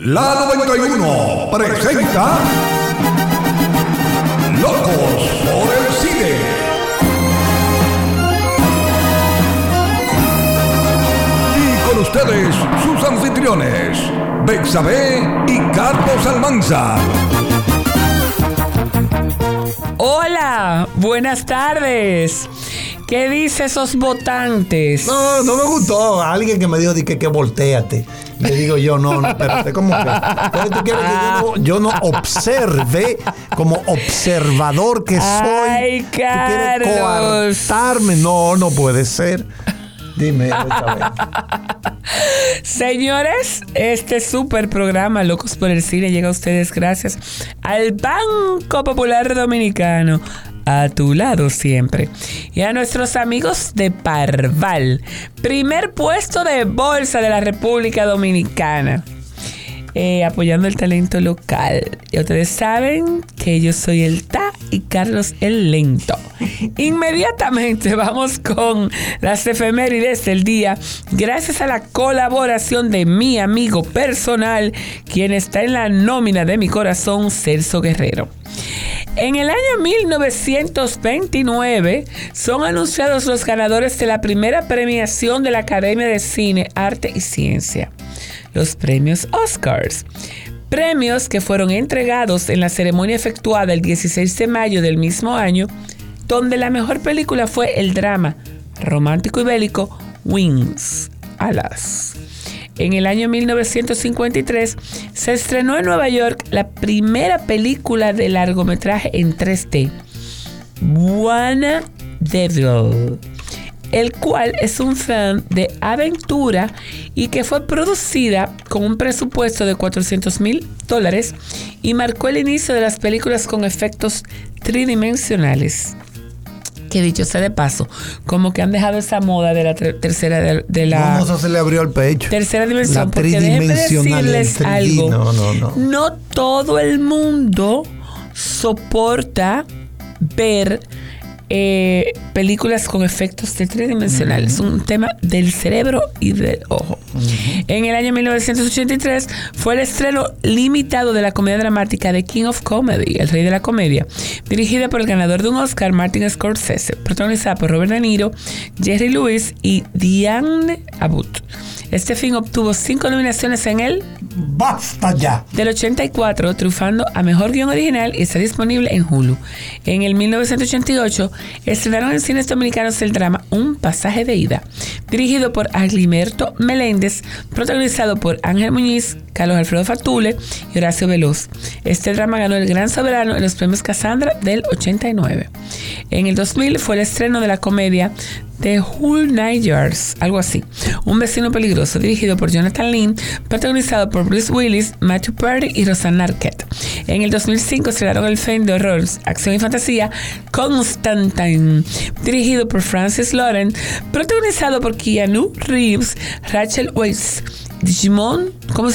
La 91 presenta Locos por el Cine. Y con ustedes, sus anfitriones, Betsabe y Carlos Almanza. Hola, buenas tardes. ¿Qué dice esos votantes? No me gustó. Alguien que me dijo que volteate. Le digo yo, no, espérate, ¿cómo que? Entonces tú quieres que yo no observe como observador que soy. Ay, Carlos. ¿Tú quieres coartarme? No puede ser. Dime, Señores, este super programa Locos por el Cine llega a ustedes gracias al Banco Popular Dominicano, a tu lado siempre, y a nuestros amigos de Parval, primer puesto de bolsa de la República Dominicana, apoyando el talento local. Y ustedes saben que yo soy el Ta y Carlos el Lento. Inmediatamente vamos con las efemérides del día, gracias a la colaboración de mi amigo personal, quien está en la nómina de mi corazón, Celso Guerrero. En el año 1929 son anunciados los ganadores de la primera premiación de la Academia de Cine, Arte y Ciencia, los premios Oscars. Premios que fueron entregados en la ceremonia efectuada el 16 de mayo del mismo año, donde la mejor película fue el drama romántico y bélico Wings, Alas. En el año 1953 se estrenó en Nueva York la primera película de largometraje en 3D, Wanna Devil, el cual es un film de aventura y que fue producida con un presupuesto de $400,000 y marcó el inicio de las películas con efectos tridimensionales. Que dicho sea de paso, como que han dejado esa moda de la tercera de la... ¿Cómo se le abrió el pecho? Tercera dimensión. La porque déjenme decirles algo. No. No todo el mundo soporta ver películas con efectos tridimensionales. Es un tema del cerebro y del ojo. En el año 1983 fue el estreno limitado de la comedia dramática The King of Comedy, el rey de la comedia, dirigida por el ganador de un Oscar, Martin Scorsese, protagonizada por Robert De Niro, Jerry Lewis y Diane Abbott. Este film obtuvo 5 nominaciones en el ¡Basta ya! del 84, triunfando a Mejor Guión Original, y está disponible en Hulu. En el 1988 estrenaron en cines dominicanos el drama Un Pasaje de Ida, dirigido por Agliberto Meléndez, protagonizado por Ángel Muñiz, Carlos Alfredo Fatule y Horacio Veloz. Este drama ganó el Gran Soberano en los premios Cassandra del 89. En el 2000 fue el estreno de la comedia The Whole Nine Yards, algo así, Un Vecino Peligroso, dirigido por Jonathan Lynn, protagonizado por Bruce Willis, Matthew Perry y Rosanna Arquette. En el 2005 estrenaron el film de horror, acción y fantasía Constantine, dirigido por Francis Lawrence, protagonizado por Keanu Reeves, Rachel Weisz, Digimon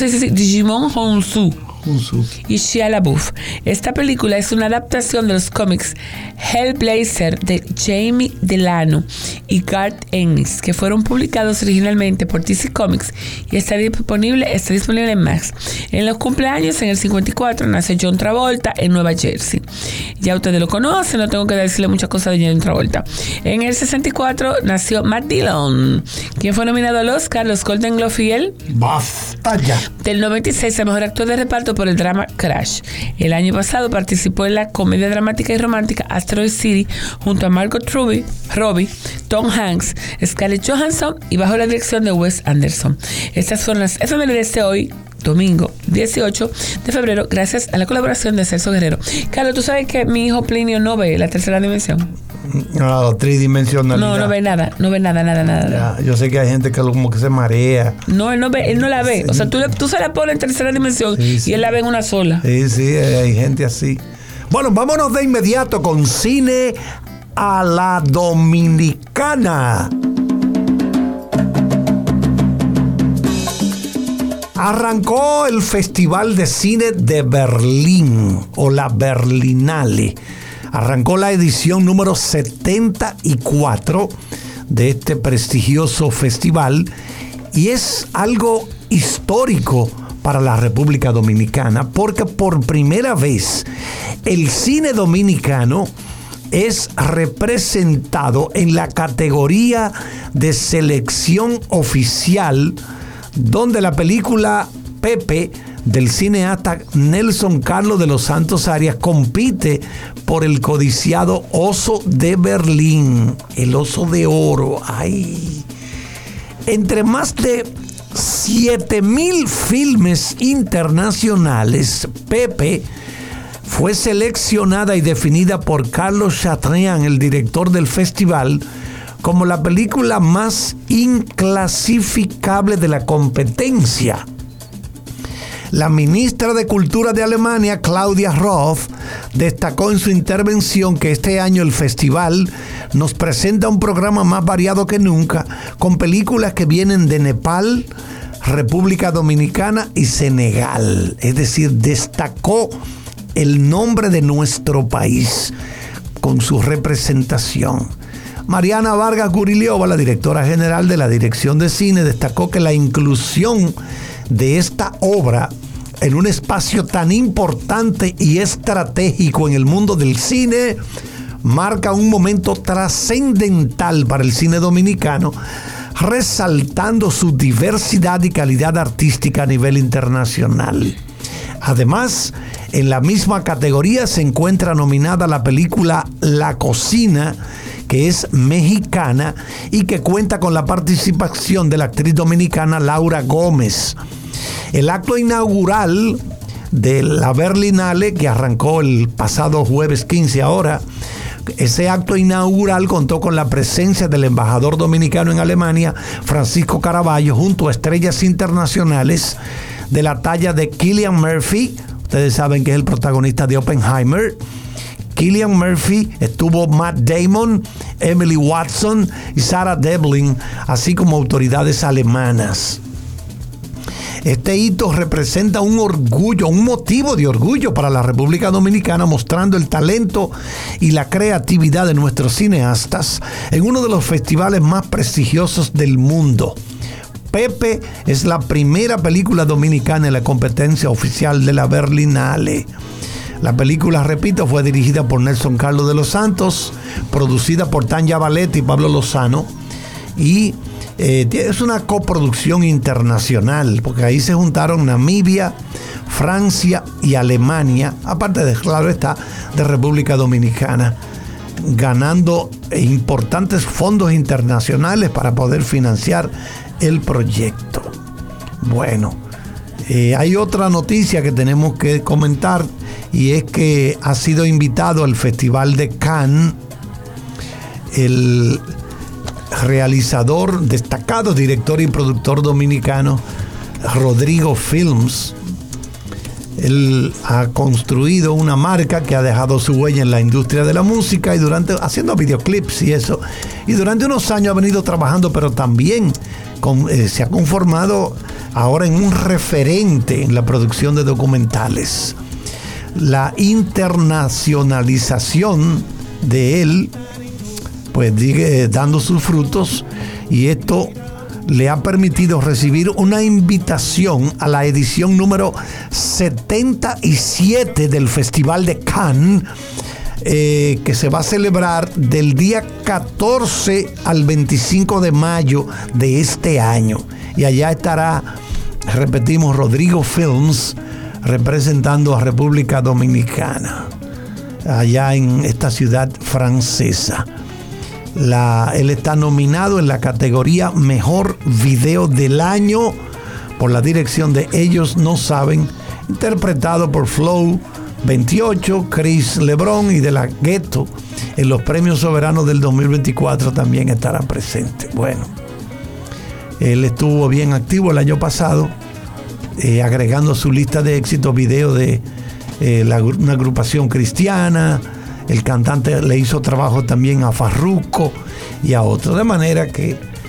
Hounsou y Shia LaBeouf. Esta película es una adaptación de los cómics Hellblazer de Jamie Delano y Garth Ennis, que fueron publicados originalmente por DC Comics y está disponible en Max. En los cumpleaños, en el 54, nace John Travolta en Nueva Jersey. Ya ustedes lo conocen, no tengo que decirle muchas cosas de John Travolta. En el 64 nació Matt Dillon, quien fue nominado al Oscar, los Golden Globe y el ¡Basta ya! Del 96 a Mejor Actor de Reparto por el drama Crash. El año pasado participó en la comedia dramática y romántica Asteroid City junto a Margot Robbie, Tom Hanks, Scarlett Johansson y bajo la dirección de Wes Anderson. Estas fueron las efemérides de hoy, domingo 18 de febrero, gracias a la colaboración de Celso Guerrero. Carlos, ¿tú sabes que mi hijo Plinio no ve la tercera dimensión? No, tridimensionalidad. No ve nada. Ya, yo sé que hay gente que como que se marea. No, él no la ve. Sí. O sea, tú se la pones en tercera dimensión, sí. Y él la ve en una sola. Sí, hay gente así. Bueno, vámonos de inmediato con Cine a la Dominicana. Arrancó el Festival de Cine de Berlín, o la Berlinale. Arrancó la edición número 74 de este prestigioso festival y es algo histórico para la República Dominicana, porque por primera vez el cine dominicano es representado en la categoría de selección oficial, donde la película Pepe del cineasta Nelson Carlos de los Santos Arias compite por el codiciado Oso de Berlín, el Oso de Oro. ¡Ay! Entre más de 7,000 filmes internacionales, Pepe fue seleccionada y definida por Carlos Chatrian, el director del festival, como la película más inclasificable de la competencia. La ministra de Cultura de Alemania, Claudia Roth, destacó en su intervención que este año el festival nos presenta un programa más variado que nunca, con películas que vienen de Nepal, República Dominicana y Senegal. Es decir, destacó el nombre de nuestro país con su representación. Mariana Vargas Guriliova, la directora general de la Dirección de Cine, destacó que la inclusión de esta obra en un espacio tan importante y estratégico en el mundo del cine marca un momento trascendental para el cine dominicano, resaltando su diversidad y calidad artística a nivel internacional. Además, en la misma categoría se encuentra nominada la película La Cocina, que es mexicana y que cuenta con la participación de la actriz dominicana Laura Gómez. El acto inaugural de la Berlinale, que arrancó el pasado jueves 15 ahora, ese acto inaugural contó con la presencia del embajador dominicano en Alemania, Francisco Caraballo, junto a estrellas internacionales de la talla de Cillian Murphy. Ustedes saben que es el protagonista de Oppenheimer. Cillian Murphy, estuvo Matt Damon, Emily Watson y Sarah Devlin, así como autoridades alemanas. Este hito representa un orgullo, un motivo de orgullo para la República Dominicana, mostrando el talento y la creatividad de nuestros cineastas en uno de los festivales más prestigiosos del mundo. Pepe es la primera película dominicana en la competencia oficial de la Berlinale. La película, repito, fue dirigida por Nelson Carlos de los Santos, producida por Tanya Valetti y Pablo Lozano, y es una coproducción internacional, porque ahí se juntaron Namibia, Francia y Alemania, aparte de, claro está, de República Dominicana, ganando importantes fondos internacionales para poder financiar el proyecto. Bueno, hay otra noticia que tenemos que comentar, y es que ha sido invitado al Festival de Cannes el realizador, destacado director y productor dominicano Rodrigo Films. Él ha construido una marca que ha dejado su huella en la industria de la música y haciendo videoclips y eso. Y durante unos años ha venido trabajando, pero también se ha conformado ahora en un referente en la producción de documentales. La internacionalización de él pues sigue dando sus frutos, y esto le ha permitido recibir una invitación a la edición número 77 del Festival de Cannes, que se va a celebrar del día 14 al 25 de mayo de este año. Y allá estará, repetimos, Rodrigo Films representando a República Dominicana, allá en esta ciudad francesa. Él está nominado en la categoría Mejor Video del Año por la dirección de Ellos No Saben, interpretado por Flow 28, Chris Lebron y De La Ghetto. En los premios soberanos del 2024 también estará presente. Bueno, él estuvo bien activo el año pasado, agregando a su lista de éxitos videos de una agrupación cristiana. El cantante le hizo trabajo también a Farruko y a otros, de manera que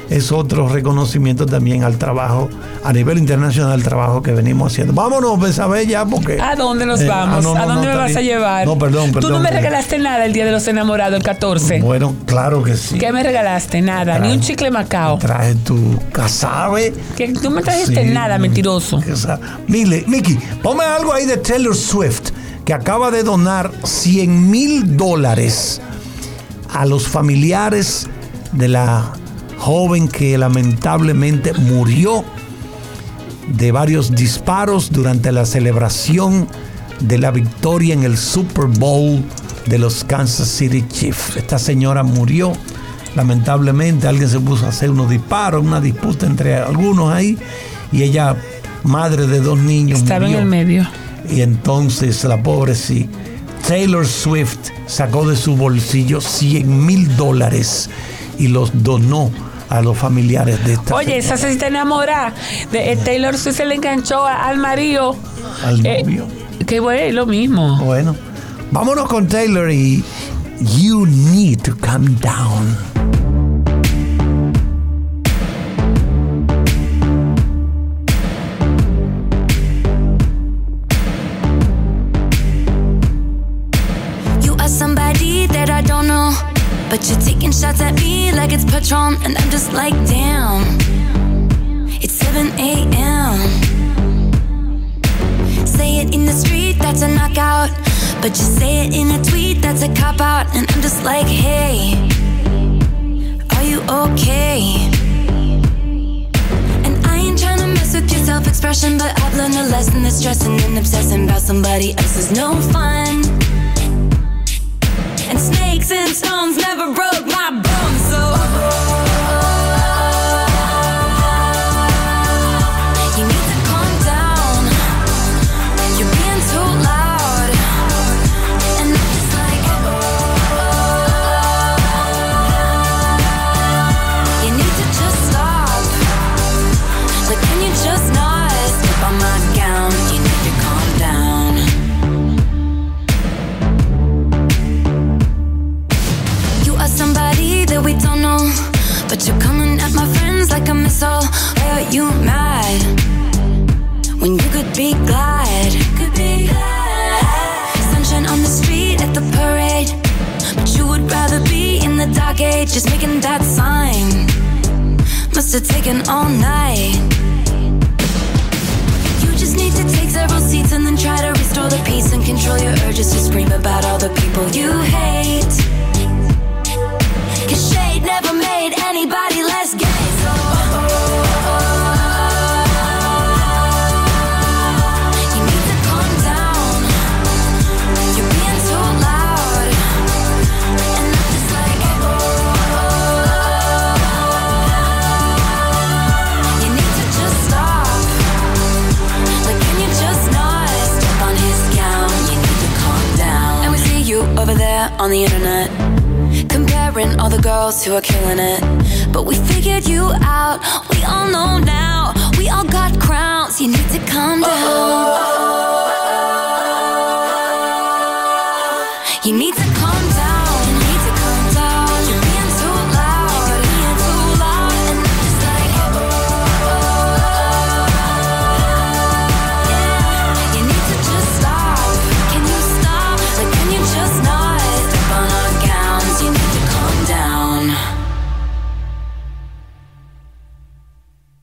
es otro reconocimiento también al trabajo, a nivel internacional, al trabajo que venimos haciendo. Vámonos, Betsabé, ya, porque... ¿A dónde nos vamos? ¿A dónde me vas a llevar? No, perdón. Tú no me regalaste nada el Día de los Enamorados, el 14. Bueno, claro que sí. ¿Qué me regalaste? Nada, ni un chicle Macao. Traje tu casabe. Que tú me trajiste nada, mentiroso. Mire, Mickey, ponme algo ahí de Taylor Swift, que acaba de donar $100,000 a los familiares de la joven que lamentablemente murió de varios disparos durante la celebración de la victoria en el Super Bowl de los Kansas City Chiefs. Esta señora murió lamentablemente, alguien se puso a hacer unos disparos, una disputa entre algunos ahí, y ella, madre de 2 niños, estaba murió en el medio. Y entonces la pobre sí, Taylor Swift sacó de su bolsillo $100,000 y los donó a los familiares de esta Oye, señora. esa se está enamorada. Taylor Swift se le enganchó al marido. Al novio. Que bueno, lo mismo. Bueno, vámonos con Taylor y You Need to Calm Down. Somebody that I don't know, but you're taking shots at me like it's Patron, and I'm just like, damn, it's 7 a.m. Say it in the street, that's a knockout, but you say it in a tweet, that's a cop-out, and I'm just like, hey, are you okay? And I ain't trying to mess with your self-expression, but I've learned a lesson that stressing and obsessing about somebody else is no fun. And snakes and stones never broke my bones, so you need to calm down. You're being too loud, and I'm just like, you need to just stop. Like, can you just not step on my gown? You need to calm down. Somebody that we don't know, but you're coming at my friends like a missile. Why are you mad when you could be glad? Sunshine on the street at the parade, but you would rather be in the dark age, just making that sign. Must have taken all night. You just need to take several seats and then try to restore the peace and control your urges to scream about all the people you hate. 'Cause shade never made anybody less gay, so you need to calm down. You're being too loud, and I'm just like, you need to just stop. Like, can you just not step on his gown? You need to calm down. And we see you over there on the internet, comparing all the girls who are killing it. But we figured you out, we all know now. We all got crowns, you need to calm down.